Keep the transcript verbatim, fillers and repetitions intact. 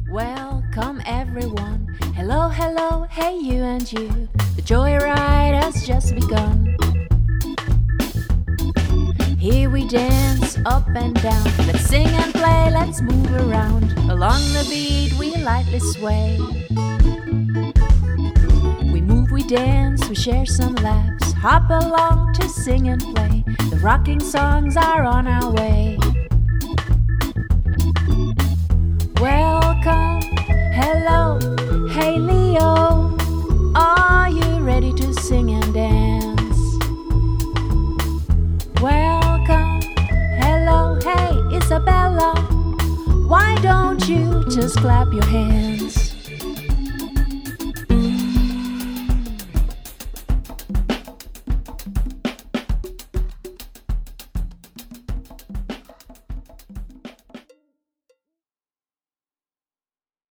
Welcome everyone. Hello, hello, hey you and you. The joyride has just begun. Here we dance up and down. Let's sing and play, let's move around. Along the beat we lightly sway. We move, we dance, we share some laughs. Hop along to sing and play. The rocking songs are on our way. Welcome, hello, hey Leo. Are you ready to sing and dance? Welcome, hello, hey Isabella. Why don't you just clap your hands?